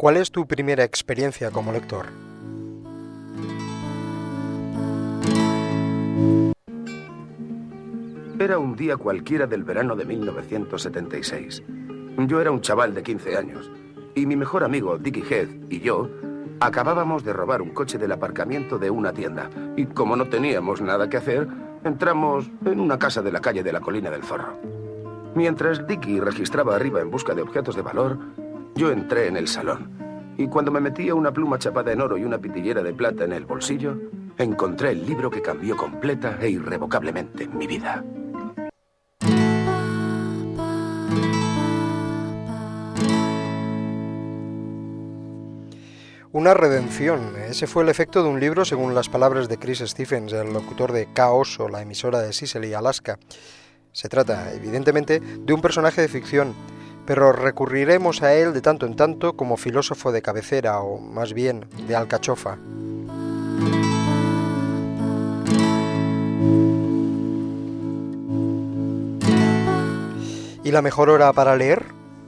¿Cuál es tu primera experiencia como lector? Era un día cualquiera del verano de 1976. Yo era un chaval de 15 años y mi mejor amigo Dickie Heath y yo acabábamos de robar un coche del aparcamiento de una tienda y como no teníamos nada que hacer, entramos en una casa de la calle de la Colina del Zorro. Mientras Dickie registraba arriba en busca de objetos de valor, yo entré en el salón y cuando me metía una pluma chapada en oro y una pitillera de plata en el bolsillo, encontré el libro que cambió completa e irrevocablemente mi vida. Una redención. Ese fue el efecto de un libro, según las palabras de Chris Stephens, el locutor de K-Oso, la emisora de Cicely, Alaska. Se trata, evidentemente, de un personaje de ficción, pero recurriremos a él de tanto en tanto como filósofo de cabecera, o más bien, de alcachofa. ¿Y la mejor hora para leer?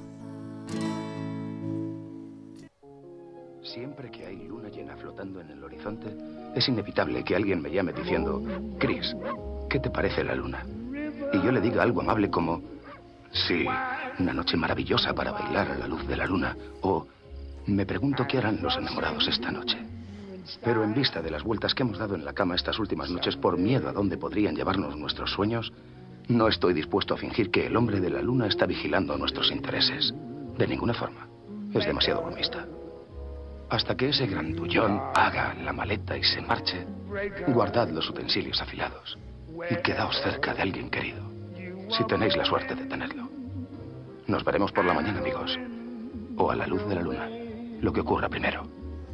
Siempre que hay luna llena flotando en el horizonte, es inevitable que alguien me llame diciendo: Chris, ¿qué te parece la luna? Y yo le diga algo amable como: sí, una noche maravillosa para bailar a la luz de la luna. O me pregunto qué harán los enamorados esta noche. Pero en vista de las vueltas que hemos dado en la cama estas últimas noches por miedo a dónde podrían llevarnos nuestros sueños, no estoy dispuesto a fingir que el hombre de la luna está vigilando nuestros intereses. De ninguna forma. Es demasiado bromista. Hasta que ese grandullón haga la maleta y se marche, guardad los utensilios afilados y quedaos cerca de alguien querido, si tenéis la suerte de tenerlo. Nos veremos por la mañana, amigos, o a la luz de la luna, lo que ocurra primero.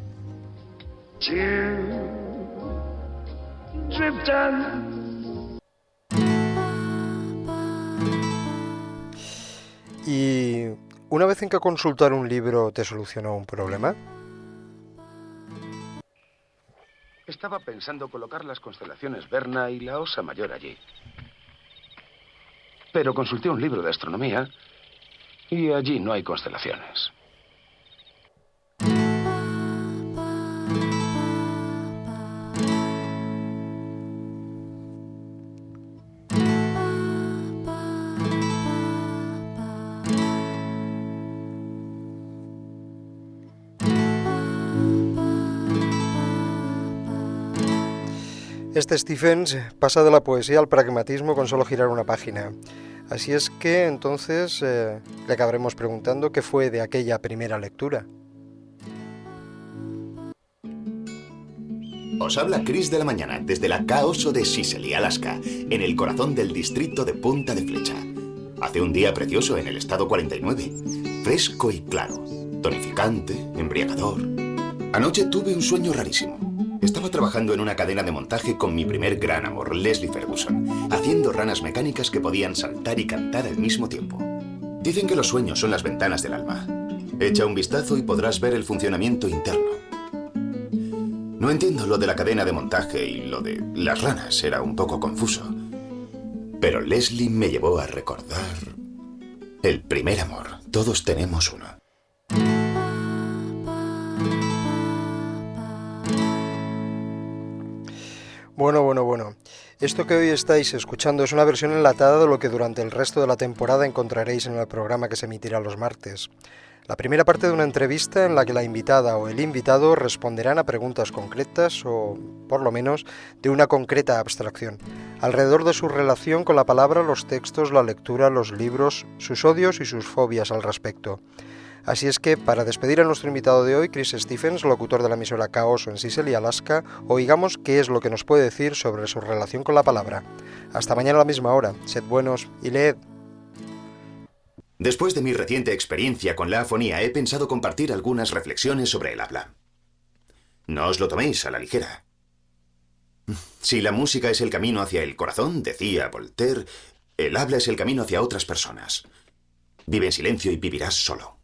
¿Y una vez en que consultar un libro te solucionó un problema? Estaba pensando colocar las constelaciones Berna y la Osa Mayor allí. Pero consulté un libro de astronomía y allí no hay constelaciones. Este Stephens pasa de la poesía al pragmatismo con solo girar una página. Así es que entonces le acabaremos preguntando qué fue de aquella primera lectura. Os habla Chris de la Mañana desde la K-Oso de Cicely, Alaska, en el corazón del distrito de Punta de Flecha. Hace un día precioso en el estado 49, fresco y claro, tonificante, embriagador. Anoche tuve un sueño rarísimo. Estaba trabajando en una cadena de montaje con mi primer gran amor, Leslie Ferguson, haciendo ranas mecánicas que podían saltar y cantar al mismo tiempo. Dicen que los sueños son las ventanas del alma. Echa un vistazo y podrás ver el funcionamiento interno. No entiendo lo de la cadena de montaje y lo de las ranas, era un poco confuso. Pero Leslie me llevó a recordar el primer amor. Todos tenemos uno. Bueno. Esto que hoy estáis escuchando es una versión enlatada de lo que durante el resto de la temporada encontraréis en el programa que se emitirá los martes. La primera parte de una entrevista en la que la invitada o el invitado responderán a preguntas concretas o, por lo menos, de una concreta abstracción, alrededor de su relación con la palabra, los textos, la lectura, los libros, sus odios y sus fobias al respecto. Así es que, para despedir a nuestro invitado de hoy, Chris Stephens, locutor de la emisora K-Oso en Cicely, Alaska, oigamos qué es lo que nos puede decir sobre su relación con la palabra. Hasta mañana a la misma hora. Sed buenos y leed. Después de mi reciente experiencia con la afonía, he pensado compartir algunas reflexiones sobre el habla. No os lo toméis a la ligera. Si la música es el camino hacia el corazón, decía Voltaire, el habla es el camino hacia otras personas. Vive en silencio y vivirás solo.